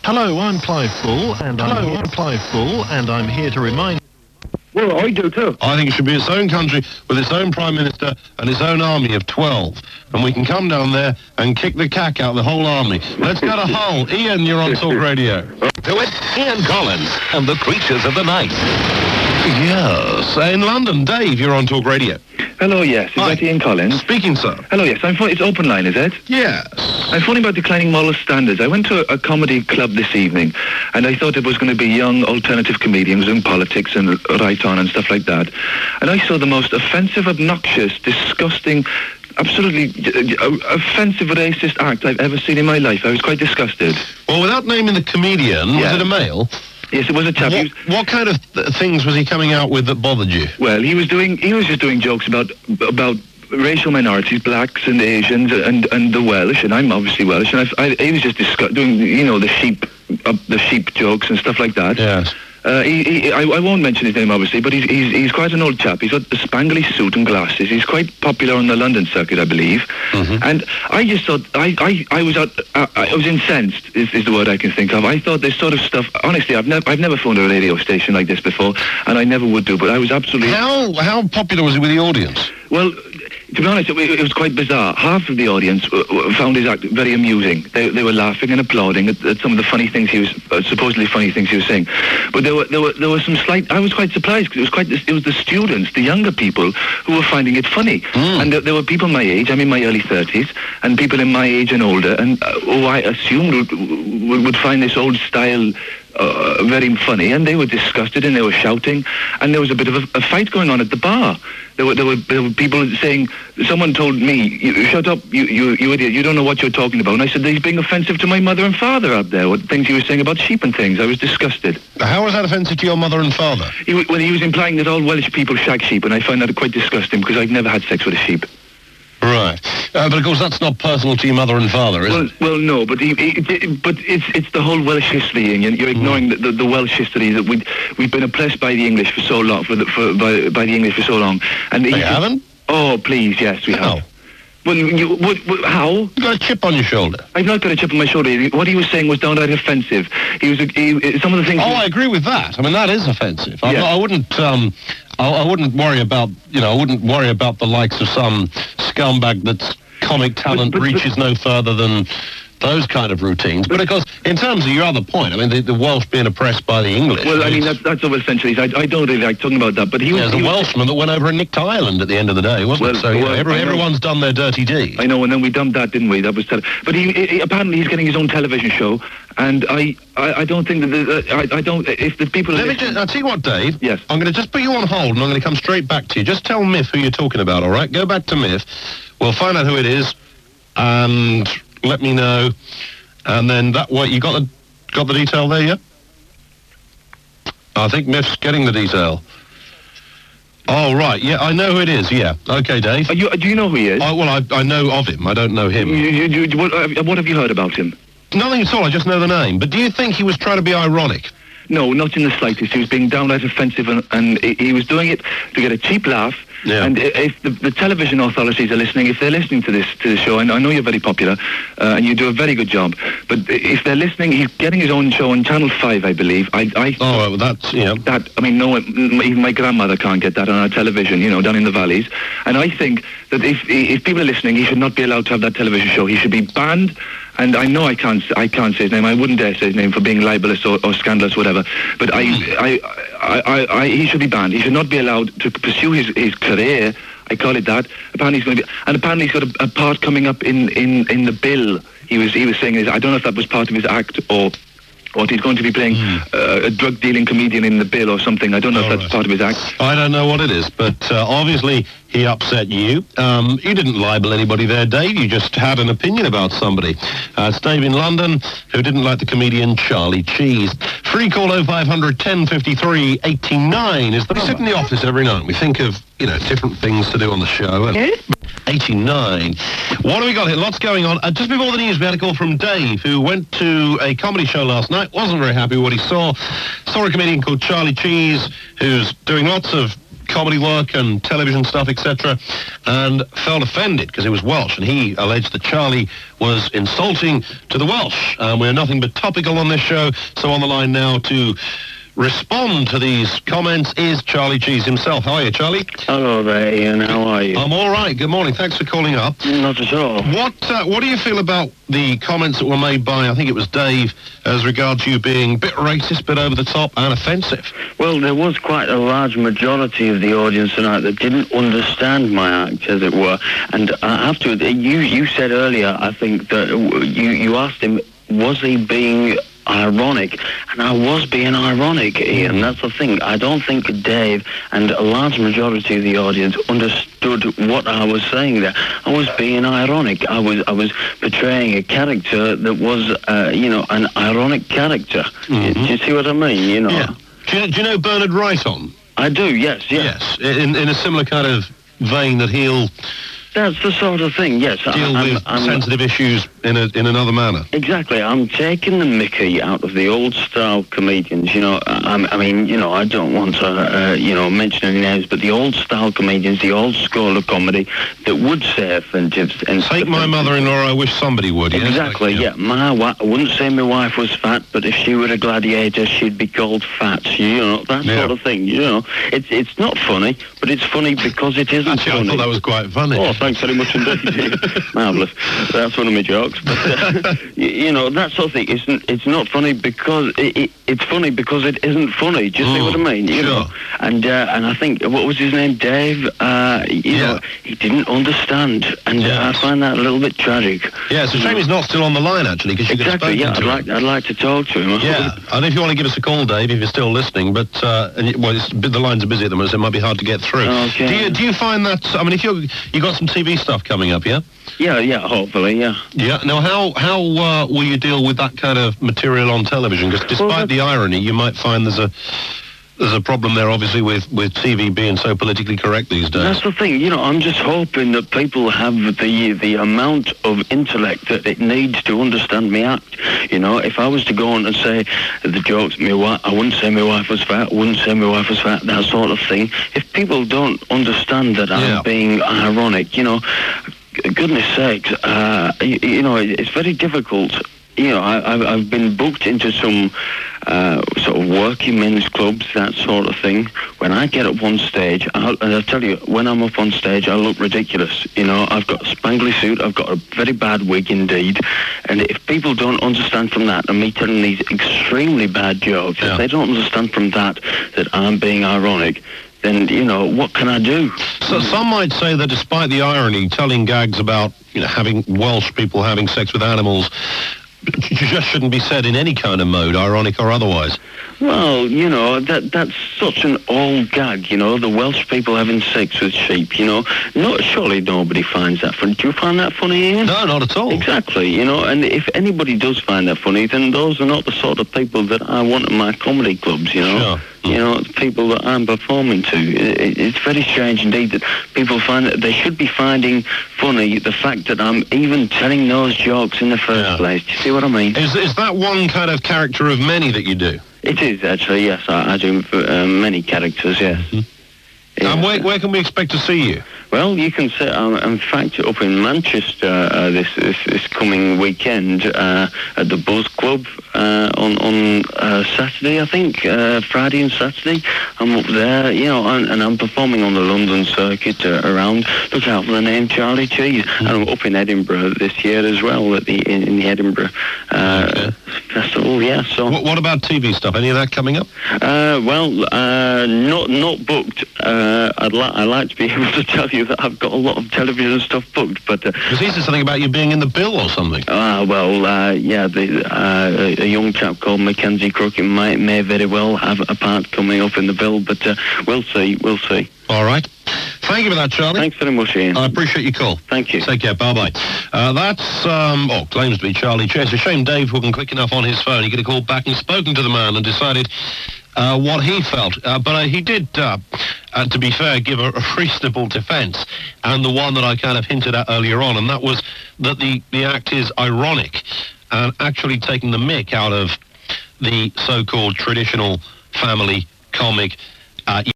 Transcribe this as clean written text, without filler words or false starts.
Hello, I'm Clive Bull, and I'm here to remind... Well, I do too. I think it should be its own country with its own Prime Minister and its own army of 12. And we can come down there and kick the cack out of the whole army. Let's go to Hull. Ian, you're on Talk Radio. To it, Ian Collins and the Creatures of the Night. Yes. In London, Dave, you're on Talk Radio. Hello, yes. Is that Ian Collins? Speaking, sir. Hello, yes. It's open line, is it? Yes. I'm phoning about declining moral standards. I went to a comedy club this evening, and I thought it was going to be young alternative comedians doing politics and right on and stuff like that. And I saw the most offensive, obnoxious, disgusting, absolutely offensive, racist act I've ever seen in my life. I was quite disgusted. Well, without naming the comedian, was it a male? Yes, it was a chap. What kind of things was he coming out with that bothered you? Well, he was just doing jokes about racial minorities, blacks and Asians and the Welsh, and I'm obviously Welsh, and he was just doing, the sheep jokes and stuff like that. Yes. I won't mention his name, obviously, but he's quite an old chap. He's got a spangly suit and glasses. He's quite popular on the London circuit, I believe. Mm-hmm. And I just thought, I was incensed, is the word I can think of. I thought this sort of stuff, honestly, I've never phoned a radio station like this before, and I never would do, but I was absolutely... How popular was he with the audience? Well, to be honest, it was quite bizarre. Half of the audience found his act very amusing. They were laughing and applauding at some of the funny things he was, supposedly funny things he was saying. But there were some slight... I was quite surprised because it was the students, the younger people, who were finding it funny. Mm. And there were people my age, I'm in my early 30s, and people in my age and older, and who I assumed would find this old style very funny, and they were disgusted and they were shouting, and there was a bit of a fight going on at the bar. There were people saying, someone told me, shut up, you idiot, you don't know what you're talking about. And I said, he's being offensive to my mother and father up there, what things he was saying about sheep and things. I was disgusted. How was that offensive to your mother and father? He was implying that all Welsh people shag sheep, and I find that quite disgusting because I've never had sex with a sheep. Right. But of course that's not personal to your mother and father, is it? Well, no, but it's the whole Welsh history, and you're ignoring the Welsh history that we've been oppressed by the English for so long, by the English for so long. And they haven't? Oh, please, yes, we have. Well, how? You got a chip on your shoulder. I've not got a chip on my shoulder. What he was saying was downright offensive. Some of the things... Oh, I agree with that. I mean, that is offensive. Yeah. I wouldn't worry about, I wouldn't worry about the likes of some scumbag that's comic talent reaches no further than those kind of routines. But of course, in terms of your other point, I mean, the Welsh being oppressed by the English. Well, I mean, that's over centuries. I don't really like talking about that, but he was... There's a Welshman that went over and nicked Ireland at the end of the day, wasn't it? So everyone's done their dirty deed. I know, and then we dumped that, didn't we? That was but he apparently he's getting his own television show, and I don't think that I don't... If the people... I'll tell you what, Dave. Yes. I'm going to just put you on hold, and I'm going to come straight back to you. Just tell Miff who you're talking about, all right? Go back to Miff. We'll find out who it is, and let me know. And then that way, you got the detail there, yeah? I think Miff's getting the detail. Oh, right, yeah, I know who it is, yeah. Okay, Dave. Do you know who he is? I know of him, I don't know him. What have you heard about him? Nothing at all, I just know the name. But do you think he was trying to be ironic? No, not in the slightest. He was being downright offensive, and he was doing it to get a cheap laugh. Yeah. And if the television authorities are listening, if they're listening to the show, and I know you're very popular, and you do a very good job, but if they're listening, he's getting his own show on Channel 5, I believe. That's, That, I mean, no, even my grandmother can't get that on our television, down in the valleys. And I think that if people are listening, he should not be allowed to have that television show. He should be banned. And I know I can't say his name. I wouldn't dare say his name for being libelous or scandalous, whatever. But he should be banned. He should not be allowed to pursue his career. I call it that. Apparently he's got a part coming up in the bill. He was saying, I don't know if that was part of his act or he's going to be playing a drug-dealing comedian in the bill or something. I don't know if that's part of his act. I don't know what it is, but obviously he upset you. You didn't libel anybody there, Dave. You just had an opinion about somebody. It's Dave in London, who didn't like the comedian Charlie Cheese. Free call 0500 1053 89 is the... We sit in the office every night. We think of, different things to do on the show. And 89. What do we got here? Lots going on. Just before the news, we had a call from Dave, who went to a comedy show last night. Wasn't very happy with what he saw. Saw a comedian called Charlie Cheese, who's doing lots of comedy work and television stuff, etc., and felt offended because he was Welsh, and he alleged that Charlie was insulting to the Welsh. We're nothing but topical on this show, so on the line now to respond to these comments is Charlie Cheese himself. How are you, Charlie? Hello there, Ian. How are you? I'm all right. Good morning. Thanks for calling up. Not at all. What do you feel about the comments that were made by, I think it was Dave, as regards you being a bit racist, bit over the top and offensive? Well, there was quite a large majority of the audience tonight that didn't understand my act, as it were. And I have to, you said earlier, I think, that you asked him, was he being ironic? And I was being ironic, Ian. That's the thing. I don't think Dave and a large majority of the audience understood what I was saying there. I was being ironic. I was portraying a character that was, an ironic character. Mm-hmm. Do you see what I mean? You know. Yeah. Do you know Bernard Wrighton? I do. Yes. Yes. In a similar kind of vein that he'll That's the sort of thing, yes. deal with sensitive issues in another manner. Exactly. I'm taking the mickey out of the old-style comedians, you know. I don't want to, mention any names, but the old-style comedians, the old school of comedy that would say offensive... Take my mother-in-law, I wish somebody would, yes? Exactly, yeah. I wouldn't say my wife was fat, but if she were a gladiator, she'd be called fat, you know, that sort of thing, you know. It's not funny, but it's funny because it isn't Actually, funny. I thought that was quite funny. Oh, thanks very much indeed. Marvellous. That's one of my jokes. But, that sort of thing. It's not funny because... It's funny because it isn't funny. Do you see what I mean? You know? And I think, what was his name? Dave? You know, he didn't understand. And I find that a little bit tragic. Yeah, it's a shame he's not still on the line, actually, because you could have spoken to him. I'd like to talk to him. Yeah, and if you want to give us a call, Dave, if you're still listening, but, the lines are busy at the moment, so it might be hard to get through. Okay. Do you find that, I mean, if you got some TV stuff coming up, yeah? Yeah, hopefully, yeah. Yeah, now how will you deal with that kind of material on television? Because despite the irony, you might find there's a problem there, obviously, with TV being so politically correct these days. That's the thing, you know, I'm just hoping that people have the amount of intellect that it needs to understand me act. You know, if I was to go on and say the jokes, I wouldn't say my wife was fat, that sort of thing. If people don't understand that I'm being ironic, you know, goodness sakes, it's very difficult. You know, I've been booked into some sort of working men's clubs, that sort of thing. When I get up on stage, and I'll tell you, when I'm up on stage, I look ridiculous. You know, I've got a spangly suit, I've got a very bad wig indeed, and if people don't understand from that, and me telling these extremely bad jokes, if they don't understand from that I'm being ironic, then, you know, what can I do? So some might say that despite the irony, telling gags about, having Welsh people having sex with animals just shouldn't be said in any kind of mode, ironic or otherwise. Well, you know, that's such an old gag, you know, the Welsh people having sex with sheep, you know. Surely nobody finds that funny. Do you find that funny, Ian? No, not at all. Exactly, you know, and if anybody does find that funny, then those are not the sort of people that I want at my comedy clubs, you know. Sure. You know, the people that I'm performing to. It's very strange indeed that people find that they should be finding funny the fact that I'm even telling those jokes in the first place. Do you see what I mean? Is that one kind of character of many that you do? It is, actually, yes. I do many characters, yes. Mm-hmm. Yeah. And where can we expect to see you? Well, you can say, in fact, up in Manchester this coming weekend at the Buzz Club on Saturday, I think, Friday and Saturday. I'm up there, you know, and I'm performing on the London circuit around. Look out for the name Charlie Cheese. And I'm up in Edinburgh this year as well in the Edinburgh Festival. Yeah. So. What about TV stuff? Any of that coming up? Not booked. I'd like to be able to tell you that I've got a lot of television stuff booked, but... Because he said something about you being in the bill or something. A young chap called Mackenzie Crook may very well have a part coming up in the bill, but we'll see. All right. Thank you for that, Charlie. Thanks very much, Ian. I appreciate your call. Thank you. Take care. Bye-bye. That's, claims to be Charlie Chase. It's a shame Dave wasn't quick enough on his phone. He could have called back and spoken to the man and decided what he felt. But he did, to be fair, give a reasonable defence, and the one that I kind of hinted at earlier on, and that was that the act is ironic and actually taking the mick out of the so-called traditional family comic